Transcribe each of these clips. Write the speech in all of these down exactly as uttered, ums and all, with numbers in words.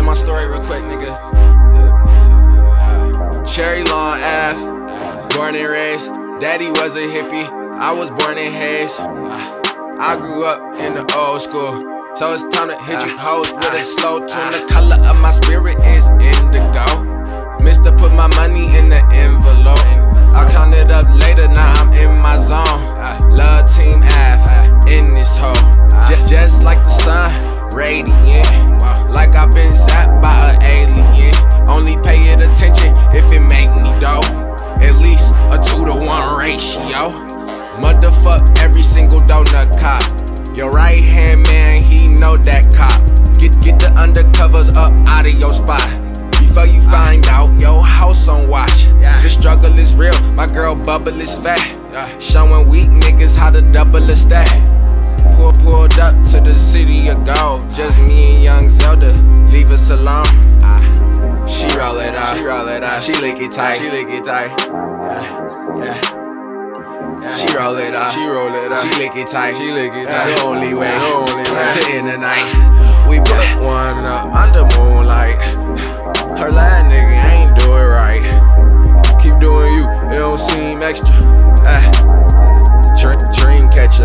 my story real quick, nigga. Cherry Lawn Ave, born and raised. Daddy was a hippie, I was born in Hayes. I grew up in the old school, so it's time to hit you hoes with a slow tune. The color of my spirit is indigo. Mister put my money in the envelope. I'll count it up later, now I'm in my zone. Love Team Ave, in this hole. Just, just like the sun, radiant. Like I've been zapped by an alien. Only pay it attention if it make me dough. At least a two to one ratio. Motherfuck every single donut cop. Your right hand man, he know that cop. Get get the undercovers up out of your spot before you find out your house on watch. The struggle is real, my girl bubble is fat. Showing weak niggas how to double a stack. Pull, pulled up to the city of gold. Just me and young Zelda, leave us alone. She roll it out, she roll it out, she lick it tight, she lick it tight. Yeah, yeah. She roll it out, she roll it out, she lick it tight, she lick it tight. The only way, the only way to end the night. We put one up under moonlight. Her last nigga ain't do it right. Keep doing you, it don't seem extra. Ah, dream, dream catcher.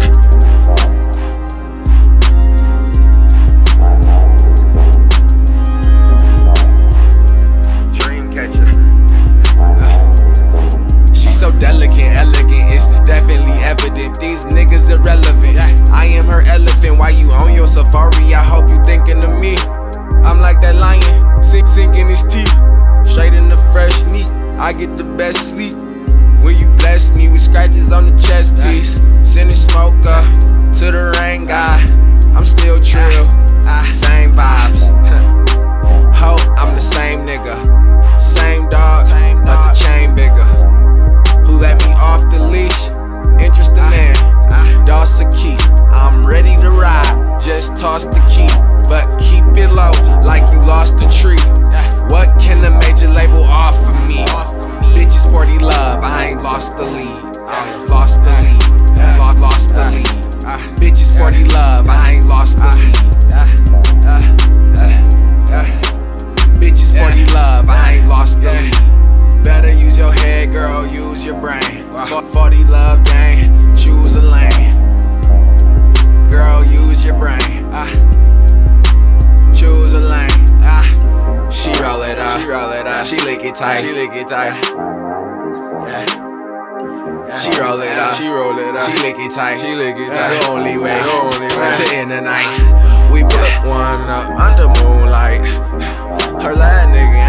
So delicate, elegant, it's definitely evident. These niggas irrelevant. I am her elephant. Why you on your safari? I hope you thinking of me. I'm like that lion, sink, sinking his teeth. Straight in the fresh meat, I get the best sleep. When you bless me with scratches on the chest piece. Sending smoke up to the rain guy. I'm still trill, same vibes. Ho, I'm the same nigga. Same dog, but the chain bigger. Who let me off the leash? Interesting man, Dawson Keith. I'm ready to ride, just toss the key. But keep it low, like you lost the tree. What can the major label offer me? Bitches forty love, I ain't lost the lead. Lost the lead, lost, lost the lead. Bitches forty love, I ain't lost the lead. Bitches forty love, I ain't lost the lead. Better use your head, girl, use your brain. forty love gang, choose a lane. Girl, use your brain. Choose a lane. She roll it up, she roll it up, she lick it tight, she lick it tight. Yeah. She roll it up, she roll it up, she lick it tight, she lick it tight. The only way, the only way to end the night. We put one up under moonlight. Her last nigga